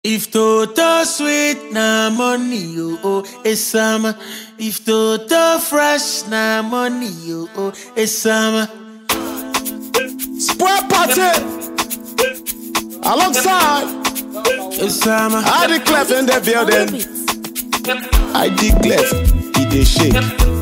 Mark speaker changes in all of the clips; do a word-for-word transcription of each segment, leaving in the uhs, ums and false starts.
Speaker 1: If Toto sweet na money you oh it's summer. If Toto fresh na money you oh it's summer.
Speaker 2: Square party alongside
Speaker 1: It's summer.
Speaker 2: I the clef in the building. I the clef he dey shake.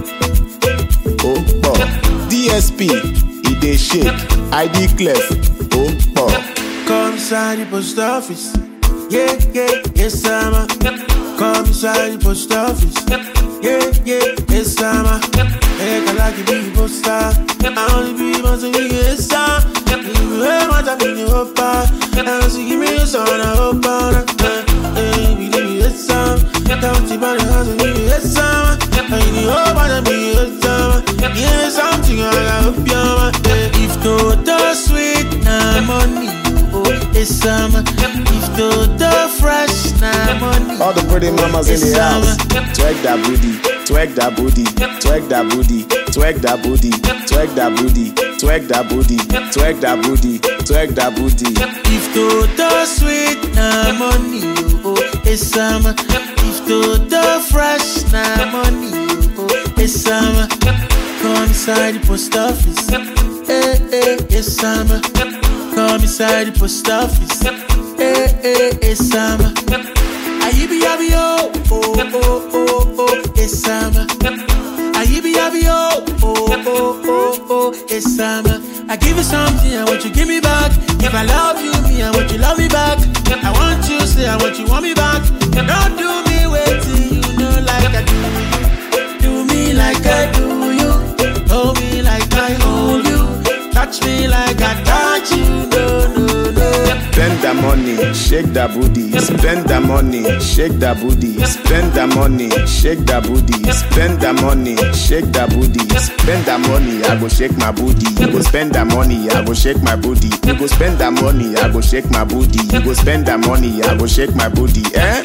Speaker 2: Oh boy. D S P he dey shake. I the clef. Oh boy.
Speaker 1: Come inside the post office. Yeah, yeah, it's summer. Come inside the post office. Yeah, yeah, it's summer. Hey, I like to be a poster. I only be once a week, it's summer. You hear what I mean, you hope I. I want to give me a son, I hope I. Hey, we give me a summer. Don't you bother, I want to give me a summer. I need hope I be a summer. Give me something, I hope you're. If Toto sweet, na money. It's summer. If Toto fresh, na money.
Speaker 2: All the pretty mamas in the house. Twerk that booty, twerk that booty, twerk that booty, twerk that booty, twerk that booty, twerk that booty, twerk that booty, twerk that booty.
Speaker 1: If Toto sweet, na money. Oh, it's summer. If Toto fresh, na money. Oh, it's summer. Come inside the post office. Hey, hey, it's summer. Come inside the post office. Hey, hey, it's summer. Ayibi yabi yo, oh, oh, oh, oh, it's summer. Ayibi yabi yo, oh, oh, oh, oh, it's summer. I give you something, I want you give me back. If I love you, me, I want you love me back. I want you say, I want you want me back. Don't do me waiting, you know like I do. Do me like I do you. Hold me like I hold you. Touch me like I touch you, no, no, no.
Speaker 2: Spend the money, shake that booty. Spend the money, shake that booty. Spend the money, shake that booty. Spend the money, shake that booty. Spend the money, I go shake my booty. You go spend the money, I go shake my booty. You go spend the money, I go shake my booty. You go spend the money, I go shake my booty. Eh?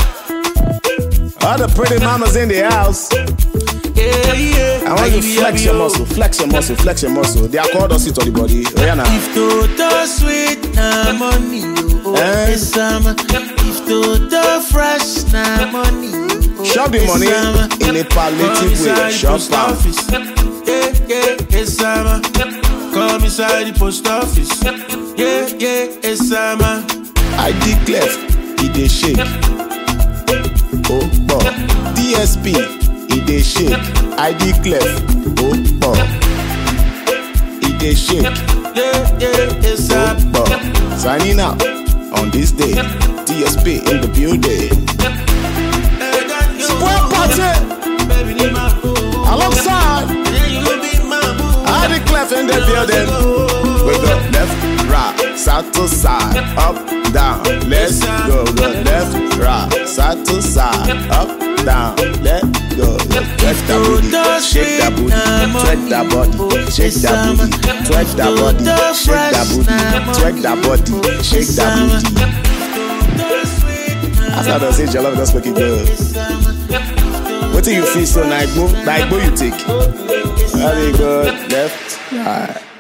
Speaker 2: All the pretty mamas in the house.
Speaker 1: Yeah, yeah.
Speaker 2: I want you to flex your muscle, flex your muscle, flex your muscle. They are called us it on the body. Oh, yeah, now.
Speaker 1: If Toto sweet, na money. Oh,
Speaker 2: Eh?
Speaker 1: it's summer. If Toto fresh, na money. Oh,
Speaker 2: Shop the
Speaker 1: it's
Speaker 2: money
Speaker 1: summer.
Speaker 2: in a palliative way. Shop
Speaker 1: post
Speaker 2: am.
Speaker 1: office. Yeah, yeah, it's summer. Come inside the post office. Yeah, yeah, it's summer.
Speaker 2: I the clef, he dey shake. Oh boy, D S P, he dey shake. I the clef, oh boy, he dey shake.
Speaker 1: Yeah, yeah, it's
Speaker 2: Oh
Speaker 1: summer.
Speaker 2: boy, signing out on this day. D S P in the building. Square party alongside I the clef in the building. We go left, right, side to side, up, down. Let's go. Go left, right, side to side, up, down. Let's go. Twerk that booty, shake that booty, twerk that body, shake that booty, twerk that body, shake that booty, twerk that body, shake that booty. After the say your love just make it good. What do you feel so nice? Like, go you take. Very good, left, right.